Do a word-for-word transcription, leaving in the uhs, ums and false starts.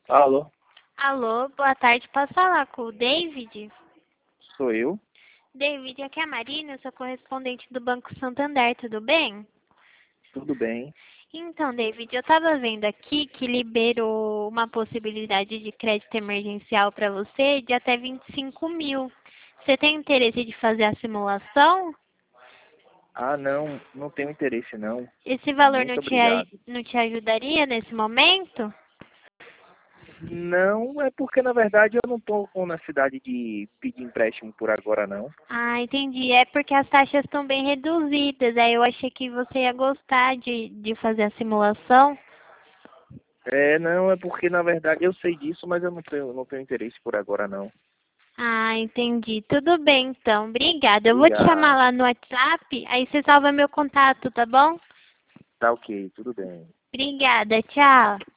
Alô, Alô, boa tarde. Posso falar com o David? sou eu? David, aqui é a Marina, eu sou correspondente do Banco Santander, tudo bem? Tudo bem? Então, David, eu estava vendo aqui que liberou uma possibilidade de crédito emergencial para você de até vinte e cinco mil. Você tem interesse de fazer a simulação? Ah, não, não tenho interesse não. Esse valor não Muito te, aj- obrigado. não te ajudaria nesse momento? Não, é porque na verdade eu não estou com necessidade de pedir empréstimo por agora não. Ah, entendi. É porque as taxas estão bem reduzidas. Aí eu achei que você ia gostar de, de fazer a simulação. É, não, é porque na verdade eu sei disso, mas eu não tenho, não tenho interesse por agora não. Ah, entendi. Tudo bem, então. Obrigada. Eu vou te chamar Obrigado. lá no WhatsApp, aí você salva meu contato, tá bom? Tá ok, tudo bem. Obrigada. Tchau.